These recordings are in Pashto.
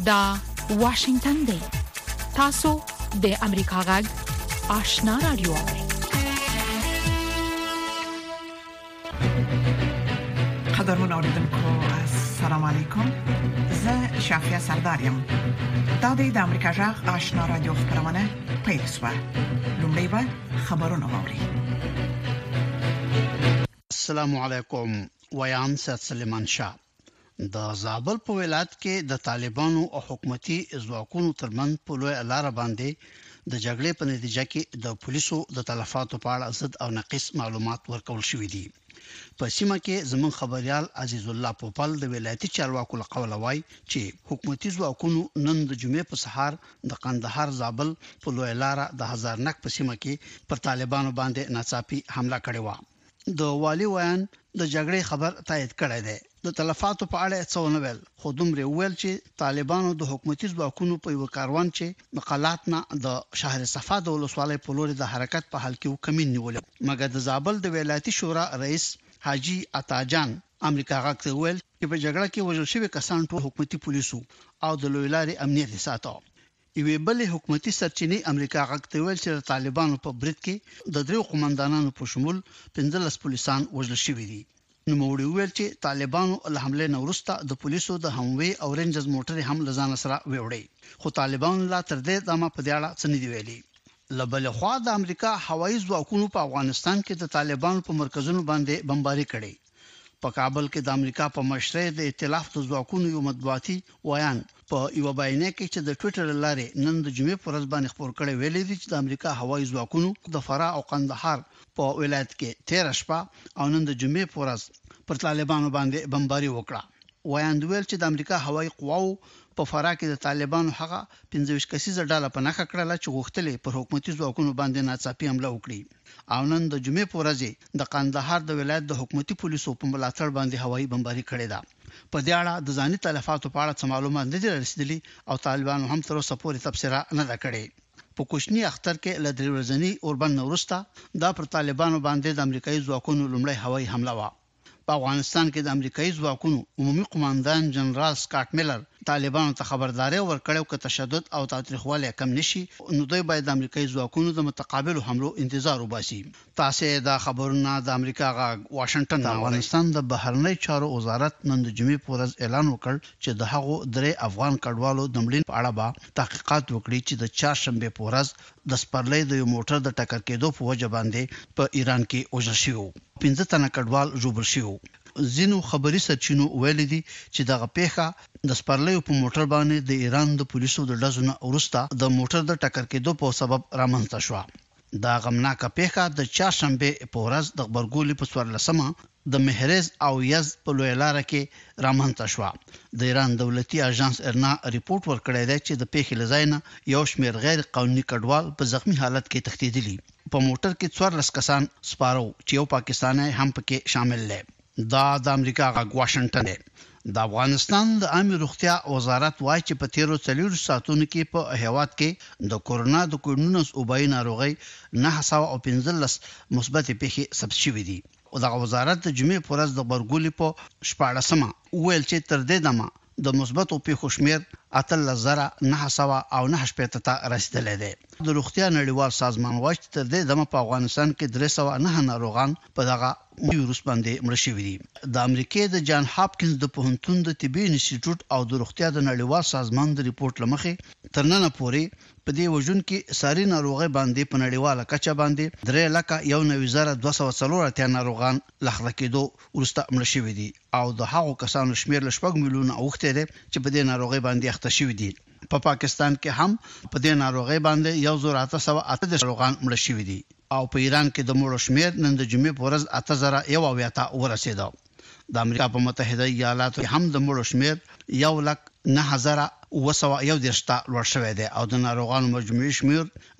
دا واشنگتن دی. تاسو د امریکا غږ آشنا رادیو. قدرمن اوریدونکو السلام علیکم. زه شافیا سردارم. دا د امریکا غږ آشنا رادیو خبرونه پیل شوه. لومړی به خبرونه واوري. السلام علیکم. ویان سید سلیمان شاه. د زابل په ولایت کې د طالبانو او حکومتي ځواکونو ترمنځ په لوی لار باندې د جګړې په نتیجه کې د پولیسو د تلفاتو په اړه ضد او ناقص معلومات ورکول شوې دي. په سیمه کې زمون خبريال عزیز الله پوپل د ولایتي چارواکو له قوله وایي چې حکومتي ځواکونو نن د جمعې په سهار د قندهار زابل په لوی لار د هزارنک په سیمه کې پر طالبانو باندې ناڅاپي حمله کړې و. د والی ویان د جګړې خبر تایید کړی دی. د تلفاتو په اړه څه ونه ویل، خو دومره ویل چې طالبانو د حکومتي ځواکونو په یو کاروان چې مقالات نه د شهر صفا د ولسوالۍ په لور د حرکت په حال کې وکمین نیول. مګر د زابل د ولایتي شورا رئیس حاجی عطاجان امریکا غاکته ویل چې په جګړه کې وژل شوی کسان ټول حکومتي پولیسو او د لوی لارې امنیت ساتو. یوه بل حکومتي سرچینې امریکا غاکته ویل چې طالبانو په برید کې د درو قومندانانو په شمول 15 پولیسان وژل شوی دي. نو موړي ویل چې طالبانو له حمله نه وروسته د پولیسو د هموي او رینجرز موټر هم لزان سره ویوړي، خو طالبانو لا تر دې دمه په دې اړه څه نه دی ویلي. لبل خو د امریکا هوایي ځواکونو په افغانستان کې د طالبانو په مرکزونو باندې بمباري کړي. په کابل کې د امریکا په مشرۍ د ائتلاف د ځواکونو یو مطبوعاتي ویان په یو بیانیه کې چې د ټوئیټر لارې نن د جمعې پر ورځ باندې خبر کړي ویلي دي چې د امریکا هوایي ځواکونو د فراه او قندهار په ولایت کې 13 شپه او نن د جمعې پر ورځ پر طالبانو باندې بمباري وکړه. ویان ویل چې د امریکا هوایي قواو په فراه کې د طالبانو هغه 15 کسیزه ډله په نخښه کړل چې غوښتلې پر حکومتي ځواکونو باندې ناڅاپي حمله وکړي. او نن د جمعې په ورځ د قندهار د ولایت د حکومتي پولیسو په ملاتړ باندې هوایي بمباري کړې ده. په دې اړه د ځاني تلفاتو په اړه څه معلومات نه دي رسیدلي او طالبانو هم تر اوسه پورې تبصره نه ده کړې. په کوچني اختر کې له درې ورځې اوربن نورستا دا پر طالبانو باندې د امریکایي ځواکونو لومړی هوایي حمله و. په افغانستان کې د امریکایي ځواکونو عمومي قوماندان جنرال سکاټ میلر طالبانو ته خبرداري ورکړو چې تشدد او تاریخواله کم نشي، نو دوی باید د امریکایي ځواکونو د متقابل حملو انتظار وباسي. تاسو دا خبرونه د امریکا غاګ واشنگټن د افغانستان د بهرنی چارو وزارت نن د جمعې په ورځ اعلان وکړ چې د هغو درې افغان کډوالو د مړینې په اړه به تحقیقات وکړي چې د چهارشنبه په ورځ د سپرلۍ د یو موټر د ټکر کېدو په وجه باندې په ایران کې وژل شوی. 15 تنه کډوال ژوبل شوی. زینو خبري سرچینو ویل دي چې دغه پیښه د سپرلۍ په موټر باندې د ایران د پولیسو د ډزونو وروسته د موټر د ټکر کېدو په سبب رامنځته شو. دا غمناکه پیښه د چهارشنبه په ورځ د خبرګولې په 14مه د مهرز او یز په لوی لار کې رامنځته شو. د ایران دولتي اژانس ارنا ریپورت ورکړی دی چې د پیښې لزاینه یو شمېر غیر قانوني کډوال په زخمی حالت کې تښتیدلي. په موټر کې 14 کسان سپارو چې یو پاکستانی هم پکې شامل دی. دا د امریکا غاګ واشنگټن دی. د افغانستان د عامه روغتیا وزارت وايي چې په 13 ساعتونو کې په هیواد کې د کورونا د کوډ-19 وبای ناروغي 915 مثبت پیښې ثبت شوې دي. او د وزارت د جمعې پر ورځ د خبرګولې په 14مه ویل چې تر دې دمه د مثبتو پیښو شمیر 8909 ته رسیدلی دی. د روغتیا نړیوال سازمان وايي چې تر دې دمه په افغانستان کې 309 ناروغان په دغه ویروس باندې مړ شوي دي. د امریکای د جان هاپکینز د پوهنتون د طبي انسټیټیوټ او د روغتیا د نړیوال سازمان د ریپورت لمخې تر نن پورې په دې وژن کې ساري ناروغي باندې په نړیواله کچه باندې 3,19,240 ناروغان لخوا کېدو ورسته مړ شوي دي او د هغو کسانو شمیر ل 7 میلیونه اوخته دي چې په دې ناروغي باندې اخته شوي دي. په پاکستان کې هم په دې ناروغي باندې 1,808 ناروغان مړ شوي دي او په ایران کې د مړو شمیر نن د جمعې په ورځ 8,001 ورسېده. د امریکا په متحده ایالاتو کې هم د مړو شمیر 1,09,111 لوړ شوی دی او د ناروغانو مجموعي شمیر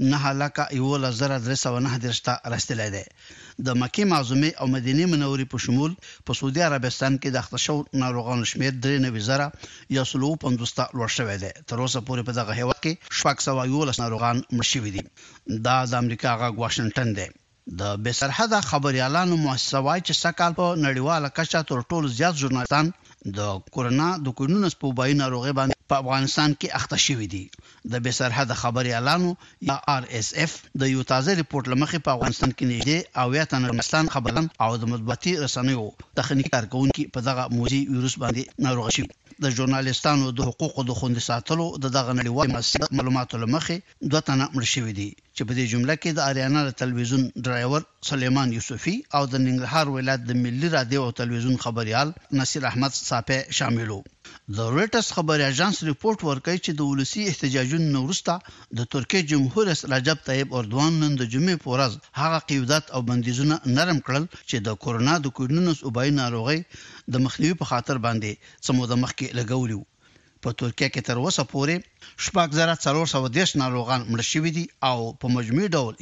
9,11,309 رسیدلی دی. د مکه معظمه او مدینه منورې په شمول په سعودي عربستان کې د اختشو ناروغانو شمیر 93,150 لوړ شوی دی. تر اوسه پورې په دغه هیواد کې 711 ناروغان مړ شوي دي. دا د امریکا غاګ واشنگټن دی. د بسرحده خبريالانو مؤسسه وايي چې سکهال په نړیواله کچه تر ټولو زیات ژورنالستان د کورونا د کوډ-19 په وبای ناروغي باندې په افغانستان کې اخته شوې دي د بسرحد خبري اعلانو یا RSF د یو تازه ریپورت لمخې په افغانستان کې نږدې او یا تنرمستان خبران او د مطبوعاتي رسنیو تخنیکی کارکونکو په دغه موزي ویروس باندې ناروغ شوي د ژورنالیستانو د حقوقو د خوندي ساتلو د دغه نړیوال معلوماتو لمخې 2 تنه مړ شوي دي چې په دې جمله کې د اریانا تلویزیون ډرایور سلیمان یوسفي او د ننګرهار ولایت د ملي رادیو او تلویزیون خبريال نصیر احمد صافی شاملو د رويټرز خبري اژانس ریپورت ورکړي چې د ولسی احتجاجونو وروسته د ترکیه جمهور رئیس رجب طیب اردوغان نن د جمعې په ورځ هغه قیودات او بندیزونه نرم کړل چې د کورونا د کوډینوس وبای ناروغي د مخنیوي په خاطر باندې سمو د مخکې لګولیو په ترکیه کې تر اوسه پورې 4,410 ناروغان مړ شوي دي او په مجموعي ډول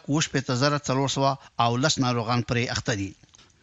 1,84,400 او 10 ناروغان پرې اخته دي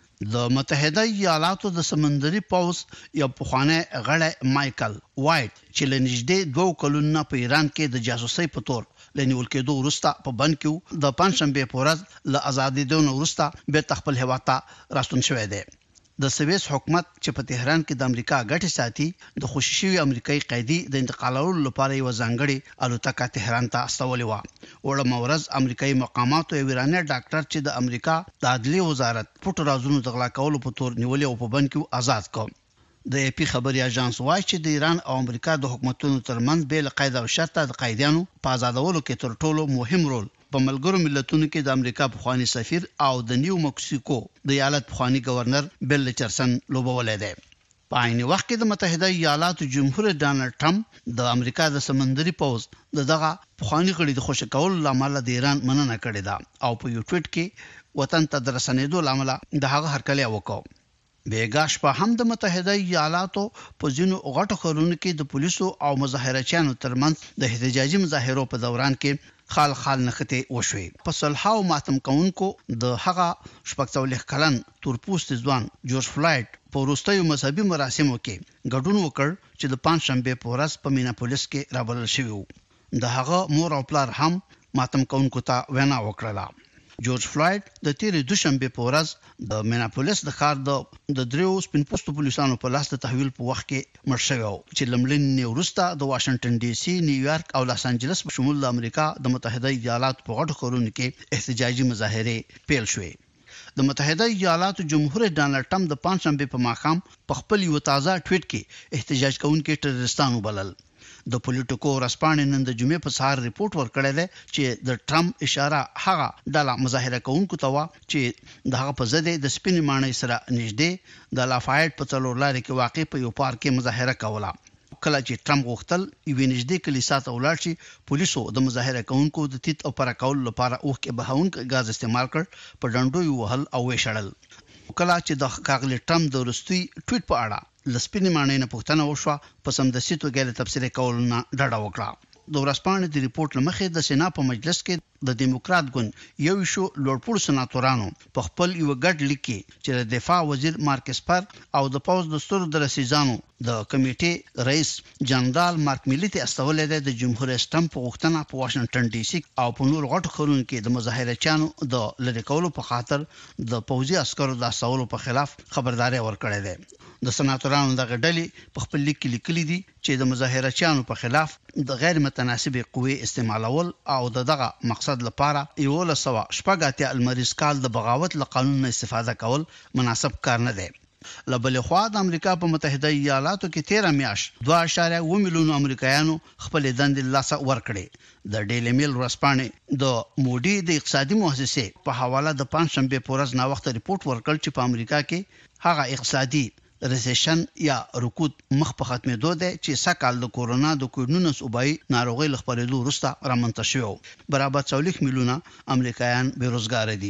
د متحده ایالاتو د سمندري پوز یو پخوانی غړی مایکل وایټ چې لنږدې 2 کلونو په ایران کې د جاسوسۍ په تور لنیول کېدو وروسته په بند کې د پنځشنبه په ورځ له ازادۍ دونه وروسته به خپل هیواد ته راستون شوی دی د سویس حکومت چې په تهران کې د امریکا ګټې ساتي د خوششوي امریکایي قیدی د انتقالولو لپاره یو ځانګړي الوتکه تهران ته استولې و وړ مورز امریکایي مقاماتو یو ایرانی ډاکټر چې د امریکا د عدلي وزارت پټ رازونو د غلا کولو په تور نیولې او په بند کې آزاد کړ د AP خبري اژانس وايي چې د ایران او امریکا د حکومتونو ترمنځ بل قید او شرط د قیدیانو په آزادولو کې تر ټولو مهم رول په ملګرو ملتونو کې د امریکا پخوانی سفیر او د نیو مکسیکو د ایالت پخوانی گورنر بل چرسن لوبولې ده په عین وخت کې د متحده ایالاتو جمهور ډانلډ ټرمپ د امریکا د سمندري پوز دغه پخوانی غړي د خوشکول لامل د ایران مننه کړې ده او په یو ټویټ کې وطن ته درسنېدو لامل د هغه هرکلی وکړ بیګاش په هم د متحده ایالاتو په ځینو غټو ښارونو کې د پولیسو او مظاهرچیانو ترمنځ د احتجاجي مظاهرو په دوران کې خال نخته وشوي په صلحاو ماتم کونکو د هغه 46 کلن تورپوست ځوان جورج فلایډ په وروستیو مذهبي مراسمو کې ګډون وکړ چې د پنځشنبه په ورځ په میناپولیس کې رابلل شوی و د هغه مور او پلار هم ماتم کونکو ته وینا وکړه جورج فلایډ د تیرې دوشنبه په ورځ د میناپولیس د ښار د دریو سپین پوستو پولیسانو په لاس د تحویل په وخت کې مړ شوی چې لمړنی وروسته د واشنگټن ډي سي نیویارک او لاس انجلس په شمول د امریکا د متحده ایالاتو په غټو ښارونو کې احتجاجي مظاهره پیل شوې د متحده ایالاتو جمهور ډانلډ ټرمپ د پنځشنبه په ماښام په خپل یو تازه ټویټ کې احتجاج کوونکي ټرریستان وبلل د پولیټیکو ورسپانې نن د جمعې په سهار ریپورت ورکړی دی چې د ټرمپ اشاره هغه ډله مظاهره کوونکو ته و چې د هغه په ضد د سپین ماڼۍ سره نږدې د لافایټ په څلور لارې کې واقع په یو پارک کې مظاهره کوله کله چې ټرمپ غوښتل یوې نږدې کلیسا ته ولاړ شي پولیسو د مظاهره کوونکو د تیت او پراکول لپاره اوخکې بهونکو غاز استعمال کړ په ډنډو یو وهل او وشړل کله چې د کاغلی ټرمپ د ورستي ټویټ په اړه لسپینې ماڼۍ نه پوښتنه وشوه په سمدستي توګه د تفسیر کول نه ډډه وکړه د ورسپانې د ریپورت لمخې د سنا په مجلس کې د دیموکرات ګوند یو شو لوړپوړ سناتورانو په خپل یو ګډ لیک کې چې د دفاع وزیر مارک اسپر او د پوز دستور د رسیدانو د کمیټې رئیس جنرال مارک میلی ته استولې د جمهور رئیس ټرمپ غوښتنه په واشنگټن ډي سي او په نور غټو ښارونو کې د مظاهرچیانو د لری کولو په خاطر د پوځي عسکرو د استولو په خلاف خبرداري ورکړې ده د سناتورانو د غډلې په خپل لیک کې لیکلي دي چې د مظاهرچیانو په خلاف د غیر متناسبه قوې استعمالول او دغه مقصد لپاره یو له سوا شپږاتیا المریض کال د بغاوت له قانون استفاده کول مناسب کار نه دی لبل خو د امریکا په متحده ایالاتو کې 13 میاشت 2.1 میلیون امریکایانو خپل دند لاسه ورکړي د ډیلی میل ورسپانې د مودي د اقتصادي مؤسسې په حواله د پنځشنبه په ورځ نا وخت ریپورت ورکړ چې په امریکا کې هغه اقتصادي ریسیشن یا رکود مخ په ختمېدو دی چې سکهال د کورونا د کوډینوس وبای ناروغي لخبرېدو وروسته رامنځته شوی برابر 40 میلیونه امریکایان بیروزګار دي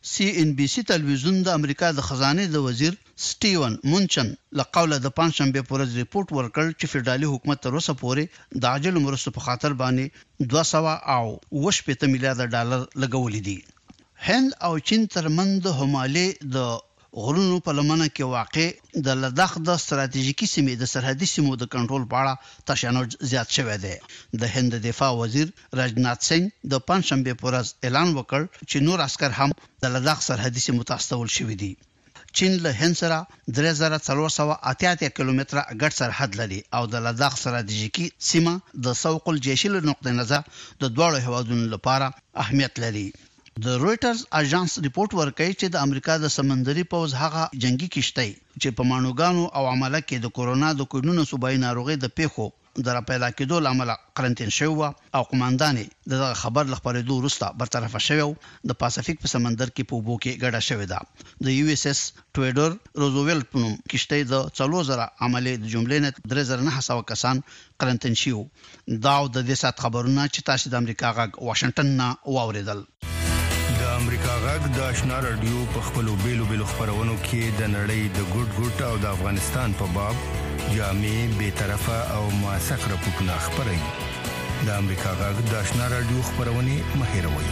CNBC تلویزیون د امریکا د خزانه د وزیر سټیون مونچن لقوله د پنځشنبه په ورځ ریپورت ورکړ چې فدرالي حکومت تر اوسه پورې د عاجل مرستو په خاطر باندې 280 میلیارډ ډالر لګولې دي هند او چین ترمنځ همالی د غرونو په لمنه کې واقع د لدغ د ستراتیژیکي سیمې د سرحدي سیمو د کنټرول په اړه تشنج زیات شوی دی د هند دفاع وزیر راجنات سنگ د پنځشنبه په ورځ اعلان وکړ چې نور عسكر هم د لدغ سرحدي سیمو ته استول شوي دي چین له هند سره 3488 کیلومتره ګډ سرحد لري او د لداخ ستراتیژیکي سیمه د سوق الجيش له نقطه نظر د دوه هیوادونو لپاره اهمیت لري. د رويټرز اژانس ریپورت ورکوي چې د امریکا د سمندري پوځ هغه جنگي کشتۍ چې په مانوګانو او عمله کې د کورونا د کوډونو صوبایي ناروغي د پیښو در پیدا کېدو لامل قرنټین شو او قوماندان د خبر لخبرېدو وروسته برطرف شوی د پاسفیک په سمندر کې په بو کې ګډه شوې ده. د یو اس اس ټویډر روزویلټ په نوم کشتۍ د 3000 عملي د جملې نه 3900 کسان قرنټین شو. دا د دې سات خبرونه چې تاسو د امریکا غږ واشنگټن نه واوریدل. د امریکا غږ د آشنا رادیو په خپلو بیلو خبرونو کې د نړۍ د ګډ او د افغانستان په باب جامع به طرفه او موثق راپورټونه خبري. د امریکا غږ د آشنا رادیو خبرونه مهیروي.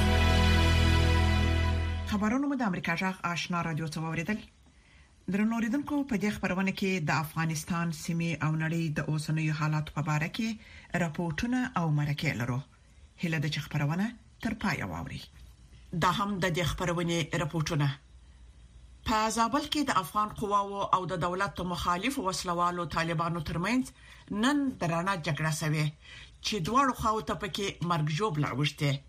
خبرونه د امریکا غږ آشنا رادیو څخه اوریدل. درنوریدونکو په دې خبرونه کې د افغانستان سیمې او نړۍ د اوسنیو حالات په اړه کې راپورټونه او مرکې لرو. هله د خبرونه تر پای واوري. دا هم د دې خبرونه راپورټونه. په زابل کې د افغان قواو او د دولت مخالف وسلوالو طالبانو ترمنځ نن درانه جګړه شوه چې دواړو خواو ته پکې مرګ ژوبله وشته.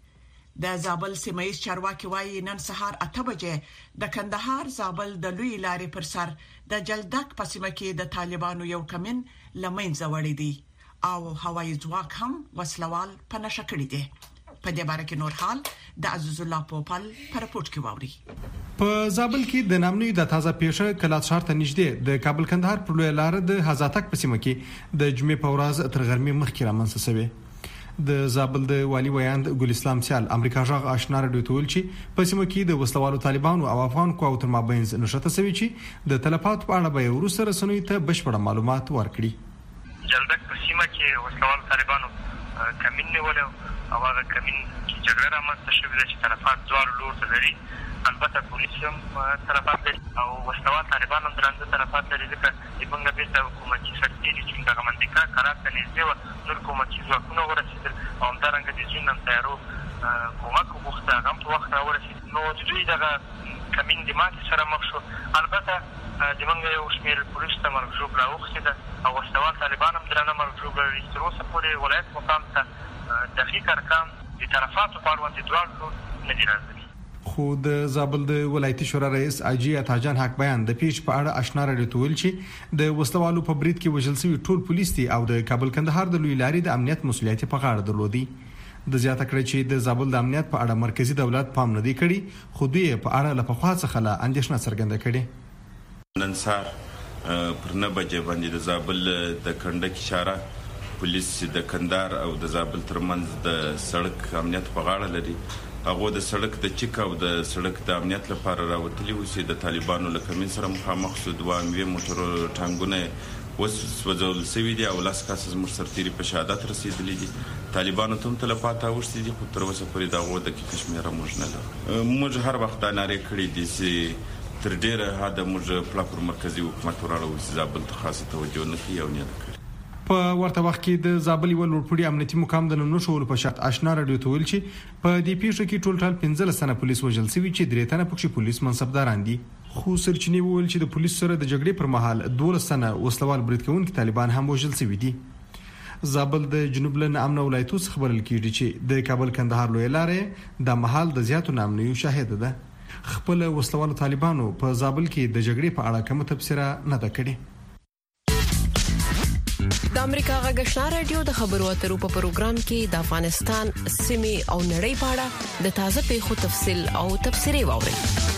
د زابل سیمایي چارواکي وايي نن سهار 8 بجې د کندهار زابل د لوی لارې پر سر د جلدک په سیمه کې د طالبانو یو کمین لمنځه وړي دي او هوایي ځواک هم وسلوال په نشه کړی دي. په دې باره کې نور حال د عزیز الله پوپل پر راپورټ کې واوري. په زابل کې د نامنوي د تازه پیښه کلات شهر ته نږدې د کابل کندهار پر لوی لار د حزاتک په سیمه کې د جمعې په ورځ تر غرمې مخکې رامنځته شوه. د زابل د والی ویاند ګل اسلام سیال امریکا غږ آشنا رادیو ته ویل چې په سیمه کې د وسلوالو طالبانو او افغان قواو تر مابین نشته شوی چې د تلفات په اړه به ورسره رسنوي ته بشپړ معلومات ورکړي. جلدک په سیمه کې وسلوالو طالبانو کمین نیول او هغه کمین کې جګړه رامنځته شوې ده چې طرفات دوه لور ته لري. البته پولیس هم طرفات لري او وسلوال طالبان هم درنده طرفات لري. ځکه چې موږ بیرته حکومتي سرتېري چې هغه منطقه قرار ته نږدې وه نور حکومتي ځواکونه ورسېدل او همدارنګه د ځینو تیارو کومک وغوښته هغه هم په وخت راورسېد. نو د دوی دغه کمین د ماتې سره مخ شو. البته د موږ یو شمېر پولیسو ته مرګ ژوبله اوښتې ده او وسلوال طالبان هم درنه مرګ ژوبله لري. تر اوسه پورې ولایت مقام ته دقیق ارقام د طرفاتو په اړوند دواړو نه دي راغلي. خو د زابل د ولایتي شورا رئیس اجي اتاجان حق بیان د پیښ په اړه آشنا رادیو ته ویل چې د وسلوالو په برید کې وژل شوی ټول پولیس دي او د کابل کندهار د لوی لارې د امنیت مسولیت په غاړه درلودي. د زیاته کړی چې د زابل د امنیت په اړه مرکزی دولت پام نه دی کړی خو دوی په اړه له پخوا څخه له اندېښنه څرګنده کړي. نن سهار پر 9 بجې باندې د زابل د کندک اشاره پولیس د کندهار او د زابل ترمنځ د سړک امنیت په غاړه لري. هغه د سړک د چک او د سړک د امنیت لپاره راوتلي و چې د طالبانو له کمین سره مخامخ شو. دوه اموي موټر ټانګونه وسوځول شوي دي او لاس کاسه زموږ سرتېري په شهادت رسېدلي دي. طالبانو ته هم تلفات اوښتي دي خو تر اوسه پورې د هغو دقیقه شمېره موږ نه لرو. موږ هر وخت دا نارې کړې دي چې تر ډېره حده موږ پلا پر مرکزي حکومت وراړو چې زابل ته خاصه توجه نه کوي او نه کړي. په ورته وخت کې د زابل یو لوړپوړي امنیتي مقام د نن شوول په شرط آشنا رادیو ته ویل چې په دې پیښه کې ټول 15 تنه پولیس وژل شوي چې 3 تنه پکې پولیس منصبداران دي. خو سرچینې وویل چې د پولیس سره د جګړې پر مهال 12 تنه وسلوال برید کوونکي طالبان هم وژل شوي دي. زابل د جنوب له امن ولایتو څخه خبرل کیږي چې د کابل کندهار لوی لارې د محل د زیاتو نامنیو شاهد ده. خپل وسلوال طالبانو په زابل کې د جګړې په اړه کوم تفسیر نه ده کړی. د امریکا غږ آشنا رادیو د خبرو اترو په پروګرام کې د افغانستان سیمې او نړۍ په اړه د تازه پیښو تفصیل او تفسیري واوري.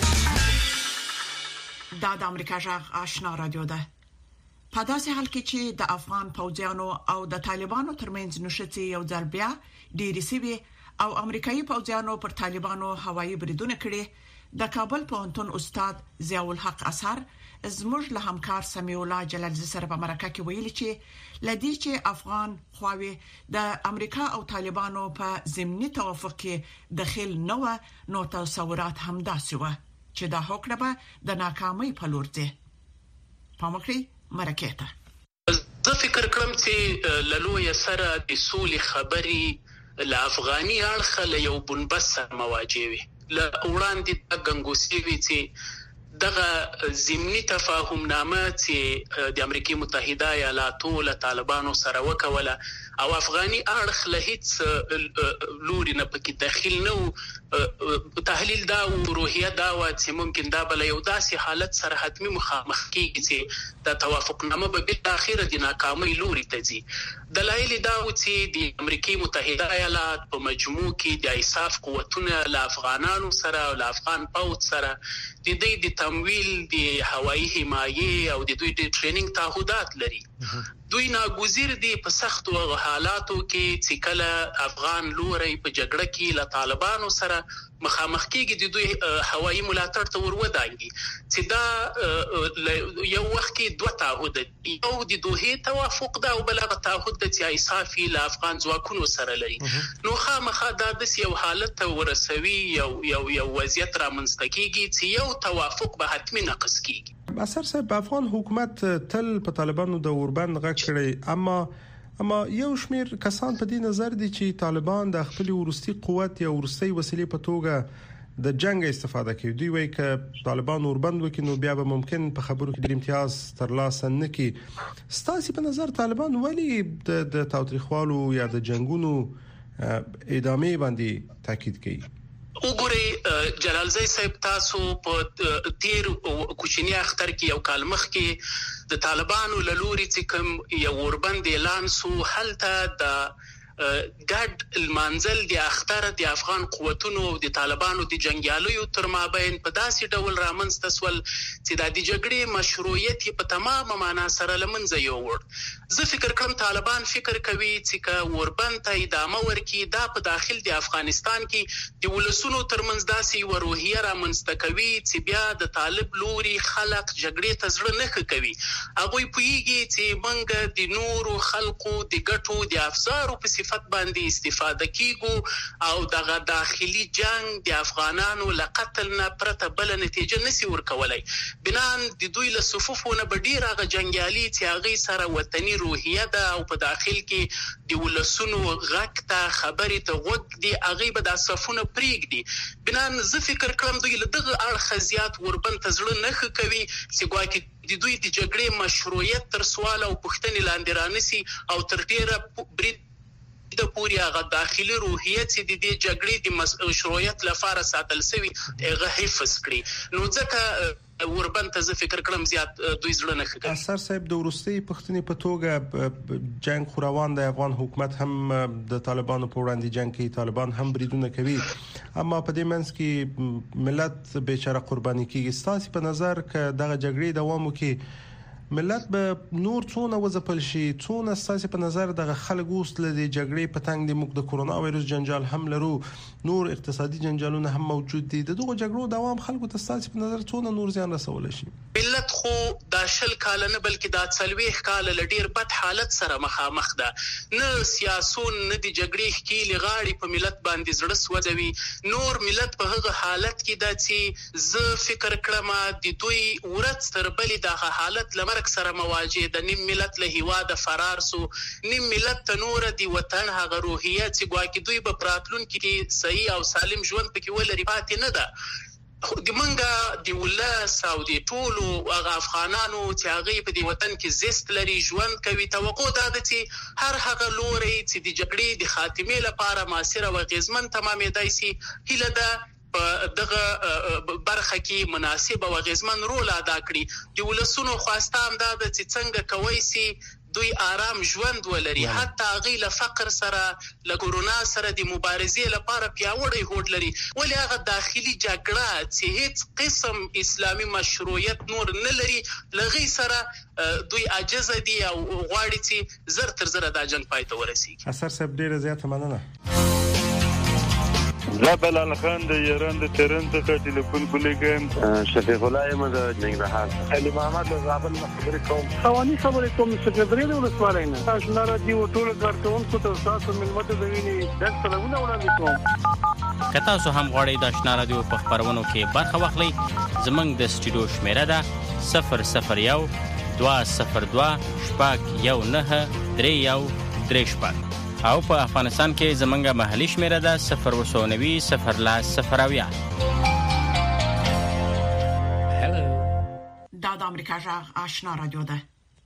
دا د امریکا غږ آشنا رادیو ده. په داسې حال کې چې د افغان پوځیانو او د طالبانو ترمنځ نشټي یو ځل بیا ډېری سوي او امریکایي پوځیانو پر طالبانو هوایي بریدونه کړي، د کابل پوهنتون استاد ضیاء الحق اثر زموږ له همکار سمیع الله جلالزی سره په مرکه کې ویلي چې لدی چې افغان خواوی د امریکا او طالبانو په ضمني توافق کې داخل نه و، نو تصورات هم داسې و چې دا هوکړه به د ناکامۍ په لور ځي. پامکري مرکه ته زه فکر کوم چې للوی سره د سولې خبري له افغاني اړخ له یو بنبست مواجه وي. له وړاندې د غنګوسی وی چې دغه ضمني تفاهم نامه چې د امریکای متحده ایالاتو له طالبانو سره وکوله او افغاني اړخ له هیڅ لوري نه پکې داخل نه تحلیل دا او روحیه دا و چې ممکن دا بل یو داسې حالت سره حتمي مخامخ کیږي چې د توافقنامه به بل اخیره د ناکامۍ لوري ته ځي. دلایل دا و چې د امریکای متحده ایالات په مجموع کې د ایساف قوتونه له افغانانو سره او له افغان پوځ سره د دې د تمویل د هوایي حمایې او د دوی د ټریننګ تعهدات لري. دوی ناګزیر دي په سختو حالاتو کې چې کله افغان لوري په جګړه کې له طالبانو سره مخامخ کېږي د دوی هوایي ملاتړ ته ورودانګي چې دا یو وخت کې دوه تعهد دي، یو د دوحې توافق دا او بل هغه تعهد د چې ایسافي له افغان ځواکونو سره لري. نو خامخا دا د یو حالت ته ورسوي یو وضعیت رامنځته کېږي چې یو توافق به حتمي نقص کېږي. اثر صاحب افغان حکومت تل په طالبانو د اوربند غږ کړي، اما یو شمیر کسان په دې نظر دي چې طالبان د خپل ورستي قوت یا ورستي وسیلې په توګه د جنگ استفاده کوي. دوی وایي چې طالبان اوربند وکړي نو بیا به ممکن په خبرو کې د امتیاز ترلاسه نه کړي. ستاسو په نظر طالبان ولی د تاوتریخوالو یا د جنگونو ادامه باندې تاکید کوي؟ وګورئ جلالزی صاحب، تاسو په تیر کوچنی اختر کې یو کال مخکې د طالبانو له لوري چې کوم یو اوربند اعلان سو، هلته د ګډ المنزل د اختر د افغان قوتونو د طالبانو د جنگیالیو تر مابین په داسې ډول رامنځته سول چې د جګړې مشروعیت په تمامه معنا سره لمنځه یووړ. زه فکر کوم طالبان فکر کوي چې که اوربند ته ادامه ورکړي دا په داخل د افغانستان کې د ولسونو ترمنځ داسې یوه روحیه رامنځته کوي چې بیا د طالب لوري خلک جګړې ته زړه نه ښه کوي. هغوی پوهیږي چې موږ د نورو خلکو د ګټو د افزارو په صفت باندې استفاده کیږو او دغه داخلي جنگ د افغانانو له قتل نه پرته بل نتیجه نسی ورکولای. بنان د دوی له صفوفونه به ډیر هغه جنگیالي چې هغه سره وطني روحیه ده او په داخل کې د ولسونو غږ ته خبرې ته غوږ دي، هغه به د صفونه پریږدي. بنان زه فکر کوم دوی له دغه اړخ زیات اوربند ته زړه نه ښه کوي چې ګواکې د دوی د جګړې مشروعیت تر سوال او پوښتنې لاندې رانیسي او تر ډیره برید د پوری هغه داخلي روحیه چې د دې جګړې د مشروعیت لپاره ساتل شوی هغه حفظ کړي. نو ځکه اوربند ته زه فکر کړم زیات دوی زړه نه ښه کوي. اثر صاحب د ورستي پښتنې په توګه جنگ خوروان د افغان حکومت هم د طالبانو په وړاندې جنگ کوي، طالبان هم بریدونه کوي، اما په دې منځ کې ملت بیچاره قرباني کیږي. ستاسو په نظر که دغه جګړې دوام وکړي ملت به نور څونه وځپل شي؟ څونه ستاسو په نظر دغه خلک اوس له جګړې په تنګ د موږ د کورونا وایروس جنجال هم لرو، نور اقتصادي جنجالونه هم موجود دي، د دغه جګړو دوام خلکو ته ستاسو په نظر څونه نور زیان رسول شي؟ ملت خو دا 20 کال نه بلکې دا 40 کال له ډیر بد حالت سره مخامخ ده. نه سیاسون نه د جګړې ښکېلې غاړې په ملت باندې زړه سوځوي. نور ملت په هغه حالت کې ده چې زه فکر کړم د دوی ورځ تر بلې دغه حالت لمر سره مواجه ده. نیم ملت له هیواده فرار سو، نیم ملت ته نور دی وطن هغه روحیه چې ګواکې دوی به پراتلون کې صحیح او سالم ژوند پکې ولري پاتې نه ده. د منګه د ولس او د ټولو هغه افغانانو چې هغه په دې وطن کې زیست لري ژوند کوي، توقع دا ده چې هر هغه لوري چې د جګړې د خاتمې لپاره ماسره او غیزمن تمامېدای شي، هیله ده په دغه برخه کې مناسب او غیزمن رول ادا کړي. د ولسونو خواسته هم دا ده چې څنګه کوي سي دوی آرام ژوند ولري، حتی هغه له فقر سره له کورونا سره د مبارزې لپاره پیاوړی هوډ لري. ولې هغه داخلي جګړه چې هیڅ قسم اسلامي مشروعیت نور نه لري لغې سره دوی عاجز دي او غواړي چې زر تر زر دا جنگ پای ته ورسیږي. اثر صاحب ډیره زیاته مننه. زبل الخان د ایران د تهران څخه ټلیفون کولیږم. شفیق الله یم د ننګرهار. علي محمد له زابل خبرې کوم. خواني خبرې کوم سکرټری د ولسوالۍ نه. تاسو نه راځي ټول کارکونکو ته تاسو ملمت د ویني د سلامونه وړاندې کوم. که تاسو هم غواړئ د آشنا رادیو په خبرونو کې برخه واخلئ، زموږ د سټوډیو شمیره ده 001 202 شپږ 19 او په افغانستان کې زمونږه محلي شمیره ده 090 010 0. Hello د امریکا جغ آشنا رادیو ده.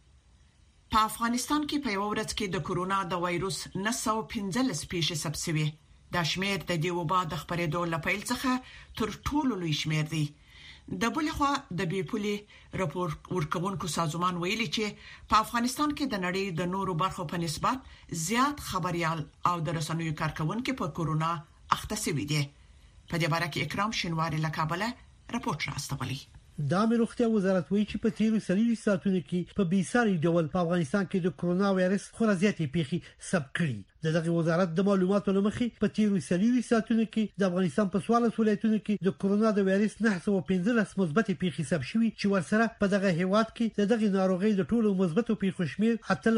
په افغانستان کې په یو ورځ کې د کورونا د وایروس 915 پیښې ثبت شوې. د شمیر د دې وبا د خبرېدو لپاره څخه تر ټولو لوی شمیر دی. د بلخوا د بیپولي راپور ورکوونکو سازمان ویلي چې په افغانستان کې د نړۍ د نورو برخو په نسبت زیات خبريال او د رسنیو کارکونکو په کورونا اخته شوي دي. په دې اړه کې اکرام شینواری له کابل راپورټ راستولی. د امیر روغتیا وزارت وایي چې په تیرو 30 ساعتونو کې په بیساري ډول په افغانستان کې د کورونا وایرس خورا زیاتې پیښې ثبت کړي. دغه وزارت د معلوماتو لمخې په تیرو 30 ساعتونو کې د افغانستان په 14 ولایتونو کې د کورونا د وایرس 915 مثبت پیښې ثبت شوي چې ورسره په دغه هیواد کې دغه ناروغي د ټولو مثبتو پیښو شمیر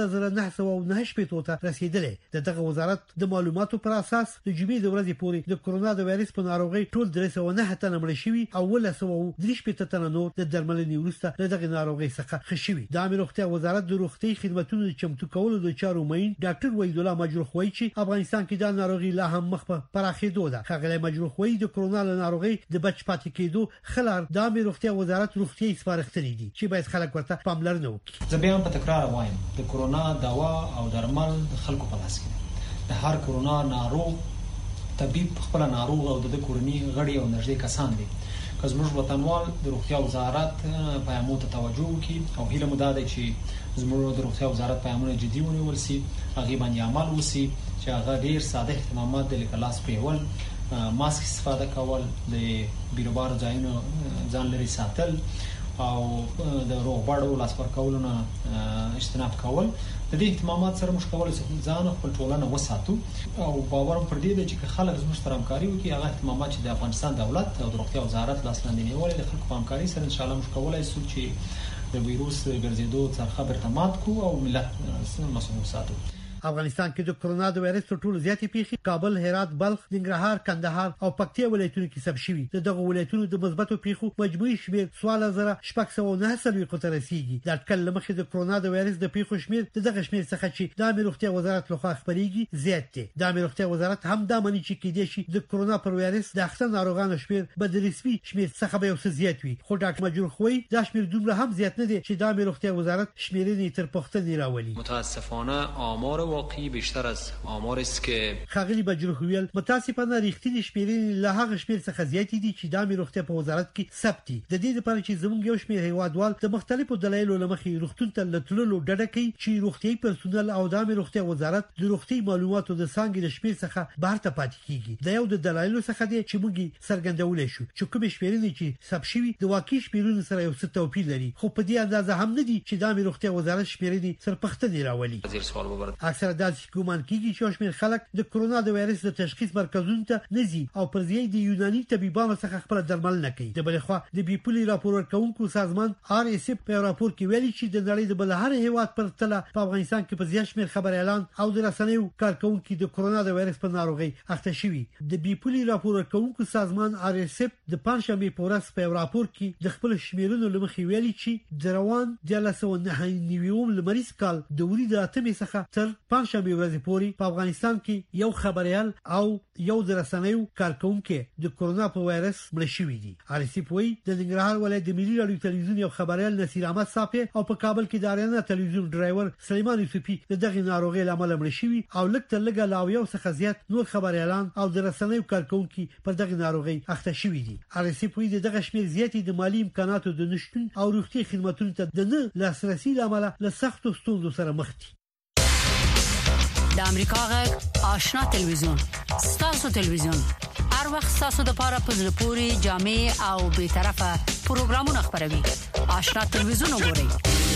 8909 ته رسیدلې. دغه وزارت د معلوماتو پر اساس د جمعې د ورځې پورې د کورونا د وایرس په ناروغي ټول 309 تنه مړ شوي او 13 تنه نور د درملنې وروسته دغه ناروغي څخه خښوي. د امیر روغتیا وزارت د روغتي خدماتو چمتو کولو د چارو مین ډاکټر وحید الله مجروح وایي چې افغانستان کې د ناروغي لا هم مخ په پراخېدو ده. خغلی مجروح وایي د کورونا ناروغي د بچ پاتې کېدو خلار د امیر روغتیا وزارت روغتي سپارښتنې دي چې باید خلک ورته پاملرنه وکړي. زه بیا په تکرار وایم د کورونا دوا او درمل د خلکو په لاس کې دي. د هر کورونا ناروغ طبيب خپل ناروغ او د کورنۍ غړي او نږدې کسان دي. که زموږ وطنوال د روغتیا وزارت پیغامو ته توجه وکړي او هیله مو ده چې زموږ د روغتیا وزارت پیغامونه جدي ونیول شي، هغه باندې عمل وشي چې هغه ډیر ساده اهتمامات د لیکلاس پریول، ماسک استفاده کول، د بیروبار ځایونو ځان لري ساتل او د روغبړو لاس ورکولو نه اجتناب کول. د دې اهتمامات سره موږ کولای شو ځان خپل ټولنه وساتو او باور پر دې دی چې خلک زموږ سره همکاري وکړي. هغه اهتمامات چې د افغانستان دولت او د روغتیا وزارت لاس لاندې نیولې د خلکو په همکاري سره ان شاء الله موږ کولای شو چې د وایروس ګرځېدو څخه برتمات کو او ملت مسؤل وساتو. افغانستان کې د کورونا د وایرس تر ټولو زیاتې پیښې کابل، هرات، بلخ، ننګرهار، کندهار او پکتیا ولایتونو کې ثبت شوي. دغه ولایتونو د مثبتو پیښو مجموعي شمیر 14609 ته رسیدي. د اټکل لمخې د کورونا د وایرس د پیښو شمیر دغه شمیر څخه چې د امیر روغتیا وزارت لخوا خبريږي زیات دی. د امیر روغتیا وزارت هم دا مني چې کېدې شي د کورونا پر وایرس د اخته ناروغانو شمیر به د رسمي شمیر څخه به یو څه زیات وي. خو ډاکټر مجروح وایي دا شمیر دومره هم زیات نه دی چې د امیر روغتیا وزارت شمیرې تر پوښتنې راولي. متاسفانه آمار واقعي بیشتر از آمار است که خغلی مجروح ویل متاسفانه ریښتینی شمیرې له هغه شمیر څخه زیات دي چې د امیر روغتیا په وزارت کې ثبت دي. د دې لپاره چې زموږ یو شمیر هیوادوال د مختلفو دلایلو لمخې روغتون ته لټلو ډډه کوي چې روغتي پرسونل او د امیر روغتیا وزارت د روغتي معلوماتو د څنګه د شمیر څخه بهر ته پاتې کیږي. د یو د دلایلو څخه دی چې موږ څرګندول شو چې کوم شمیرې چې ثبت شوي د واقعي شمیرونو سره یو څه توپیر لري، خو په دې اندازه هم نه دي چې د امیر روغتیا وزارت شمیرې سر پښتنې راولي. اکثره د ګومان کیږي چې شمیر خلک د کورونا د وایرس د تشخیص مرکزونو ته نزي او پر ځای د یوناني طبيبانو څخه خپل درمل نه کوي. د بلخوا د بیپولي راپور ورکوونکو سازمان RSF په راپور کې ویلي چې د نړۍ د بل هر هیواد پر تله په افغانستان کې په زیات شمیر خبر اعلان او د رسنیو کارکونکو د کورونا د وایرس په ناروغي اخته شوي. د بیپولي راپور ورکوونکو سازمان RSF د پنځمې په ورځ په راپور کې د خپل شمیرونو لمخې ویلي چې د روان 1999 لمریز کال د وري د اتمې څخه تر پنځمې ورځې پورې په افغانستان کې یو خبريال او یو د رسنیو کارکونکو د کورونا په وایرس مړ شوي دي. RSF وایي د ننګرهار ولایت د ملي رادیو تلویزیون یو خبريال نصیر احمد صافي او په کابل کې د اریانا تلویزیون ډرایور سلیمان یوسفي دغه ناروغي لامل مړ شوي او لکه لګا لا یو څخه زیات نور خبريالان او د رسنیو کارکونکو پر دغه ناروغي اخته شوي دي. RSF وایي دغه شمیر زیاتې د مالی امکاناتو د نشټون او روغتي خدماتو ته د نه لاسرسي لامل له سختو ستونزو سره مخ دي. د امریکا غږ آشنا تلویزیون ستاسو تلویزیون هر وخت ستاسو د لپاره په زړه پوري جامع او به طرفه پروګرامونه خبروي. آشنا تلویزیون وګورئ.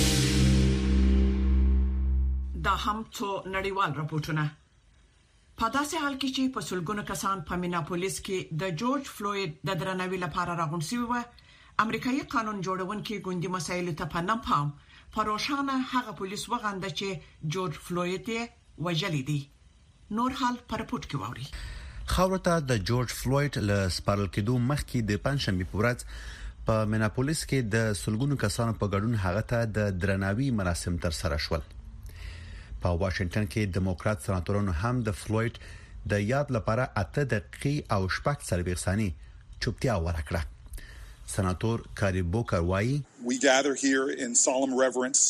دا هم څو نړیوال راپورټونه. په داسې حال کې چې په سلګونو کسان په میناپولیس کې د جورج فلوید د درناوي لپاره راغونډ شوي و، امریکایي قانون جوړونکي ګوندي مسایلو ته په نام پام پروشانه هغه پولیس وغنده چې جورج فلوید وجلی دی. نور حال پر پورت کې ووري. خاورته د جورج فلوید له سپارل کېدو مخکې د پنځمې په ورځ په میناپولیس کې د سلګونو کسانو په ګډون هغه ته د درناوي مراسم تر سره شول. په واشنگټن کې دیموکرات سناتورانو هم د فلوید د یاد لپاره 8 دقیقې او 6 ثانیې چوپتیا ورکړه. سناتور کاری بوکر وایي We gather here in solemn reverence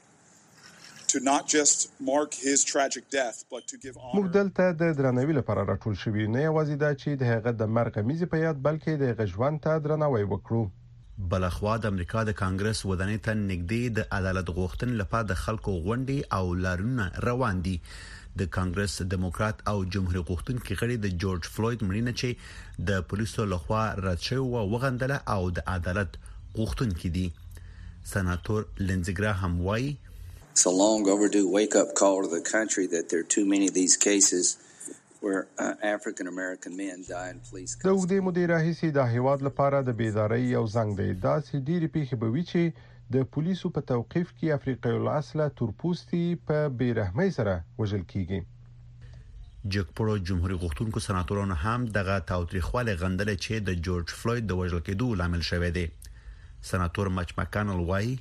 to not just mark his tragic death but to give honor. موږ دلته د درناوي لپاره راټول شوي نه یوازې دا چې د هغه د مرګ میزې په یاد بلکې د هغه ژوند ته درناوی وکړو. بلخوا د امریکا د کانګرس ودانۍ ته نږدې د عدالت غوښتنې لپاره د خلکو غونډې او لارونه روان دي. د کانګرس دیموکرات او جمهوریت غوښتونکي غړي د جورج فلوید مړینه چې د پولیسو لخوا رد شوی و وغندله او د عدالت غوښتونکي دي. سناتور لینزی ګراهام وایي It's a long overdue wake-up call to the country that there are too many of these cases where African American men die in police custody. د وګړي مدیر راهیسي د هیواد لپاره د بیداری یو زنګ دی. دا چې ډېری پیښې به وي چې د پولیسو په توقيف کې افریقایي الاصله تورپوستي په بیرحمۍ سره وژل کیږي. جګپړو جمهوریت غوښتونکو سناتورانو هم دغه تاوتریخواله غندل چې د جورج فلوید د وژل کېدو لامل شوی دی. سناتور مچ مکانل وایي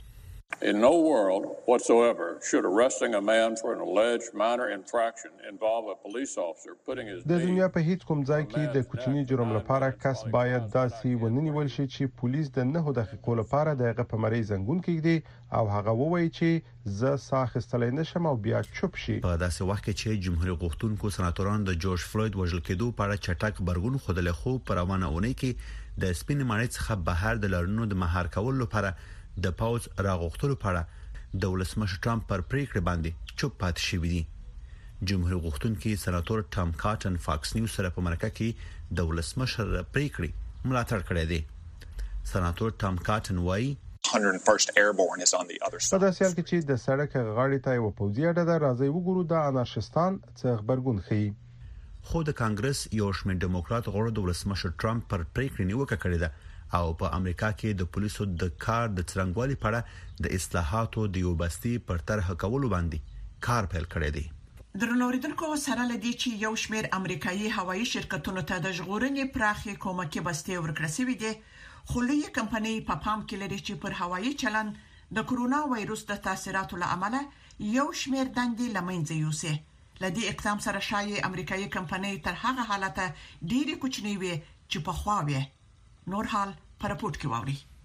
In no world whatsoever should arresting a man for an alleged minor infraction involve a police officer putting his د دنیا په هیڅ کوم ځای کې د کوچني جرم لپاره کس باید داسې وننیول شي چې پولیس د 9 دقیقو لپاره دغه په مری زنګون کېږي او هغه ووایي چې زه ساخستلای نشم او بیا چوپ شي. په داسې وخت کې چې جمهوریت غوښتونکو سناتوران د جورج فلوید وژل کېدو په اړه چټک برګون خوده له خو پروانه اونۍ کې د سپین ماڼۍ څخه بهر د لارونو د مهار کول لپاره د پاوز راغښتلو لپاره د ولسمشر ټرمپ پر پریکړه باندې چوپ پاتې شوی دی. جمهوریت غوښتونکي سناتور ټام کاټن فاکس نیوز سره په مرکه کې د ولسمشر پریکړې ملاتړ کړی دی. سناتور ټام کاټن وایي 101st Airborne is on the other side. په داسې حال کې چې د سړک غاړې ته یو پوځي اډه ده راځي وګورو د انارشستان څخه خبرګون خي. خو د کانګرس یو شمېر دیموکرات غړو د ولسمشر ټرمپ پر پریکړې نیوکه کړې ده او په امریکا کې د پولیسو د کار د څرنګوالي په اړه د اصلاحاتو د یو بستي پر طرح کولو باندې کار پیل کړی دی. درنوریدونکو سره لدی چې یو شمېر امریکایي هوایي شرکتونو ته د ژغورنې پراخي کومکي بستي ورکړسوي دي خو لوی کمپنۍ په پام کې لري چې پر هوایي چلن د کورونا وایروس د تاثیراتو له امله یو شمېر دندې لمنځه یوسي. لدی اقدام سره شایي امریکایي کمپنۍ تر هغه حالته ډېری کوچنی وي چې په خوا وي. نور حال پر راپورټ کې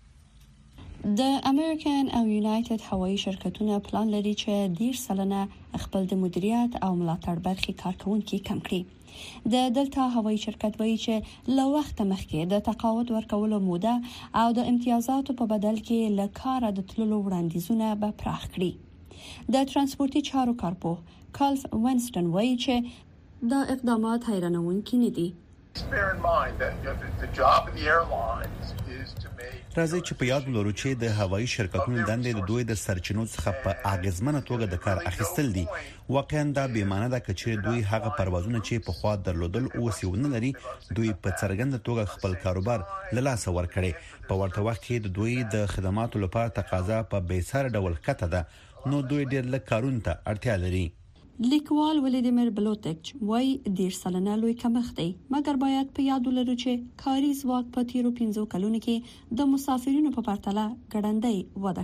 واوري. د امریکن او یونایټډ هوایي شرکتونه پلان لري چې 10% خپل د مدیریت او ملاتړ برخې کارکونکو کم کړي. د دلتا هوایي شرکت وایي چې له وخت مخکې د تقاعد ورکولو موده او د امتیازاتو په بدل کې له کار د تللو وړاندیزونه به پراخ کړي. د ترانسپورتي چارو کارپوه کالف وینستون وایي چې دا اقدامات حیرانونکي نه دي. راځي چې په یاد ولرو چې د هوایي شرکتونو دندې د دوی د سرچینو څخه په اغیزمنه توګه د کار اخیستل دي. واقعا دا بیمانه ده چې دوی هغه پروازونه چې په خوا درلودل او سیونه لري دوی په څرګند توګه خپل کاروبار له لاسه ورکړي. په ورته وخت کې د دوی د خدماتو لپاره تقاضا په بیسار ډول کته ده نو دوی ډېر لږ کارونه ته اړتیا لري. لیکوال ولیدمیر بلوتک وای 10 لوی کمښت دی مګر باید په یاد ولرو چې کاري ځواک په تیرو 15 کلونو کې د مسافرینو په پرتله ګړندۍ وده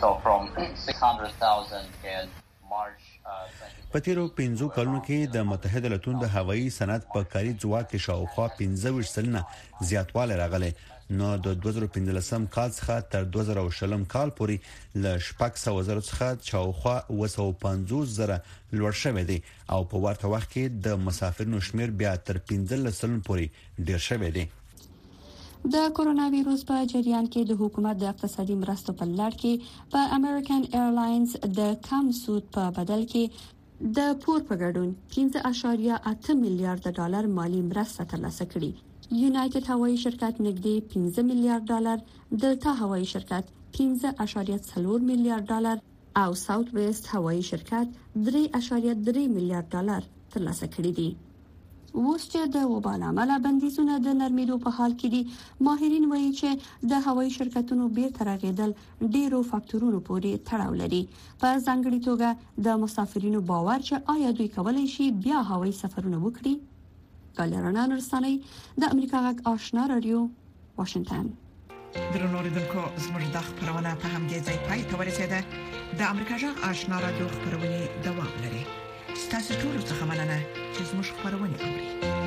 کړې. په تیرو 15 کلونو کې د متحده ایالاتونو د هوایي صنعت په کاري ځواک کې شاوخوا 15% زیاتوالی راغلی. نو د 2015 کال څخه تر 2020 کال پورې ل 600,000 څخه شاوخوا 250,000 لوړ شوی دی او په ورته وخت کې د مسافرینو شمیر بیا تر 15 پورې ډیر شوی دی. د کورونا وایروس په جریان کې د حکومت د اقتصادي مرستو په لړ کې په امریکن ایرلاینز د کم سود په بدل کې د پور په ګډون 15.8 میلیارډ ډالر مالی مرسته ترلاسه کړې. یونایټډ هوایي شرکت نږدې 15 میلیارډ ډالر، دلتا هوایي شرکت 15.4 میلیارډ ډالر او ساوث ویست هوایي شرکت 3.3 میلیارډ ډالر ترلاسه کړي دي. اوس چې د وبا له امله بندیزونه د نرمیدو په حال کې دي، ماهرین وایي چې د هوایي شرکتونو بیرته رغیدل ډیرو فاکتورونو پورې تړاو لري. په ځانګړي توګه د مسافرینو باور چې آیا دوی کولی شي بیا هوایي سفرونه وکړي. ګالرانا نورستاني د امریکا غږ آشنا رادیو واشنگټن. درنوریدونکو زموږ د خبرونه په همدې ځای پای ته ورسېده. د امریکا غږ آشنا رادیو خبرونه دوام لري. ستاسو ټول څه مننه چې زموږ خبرونه اوري.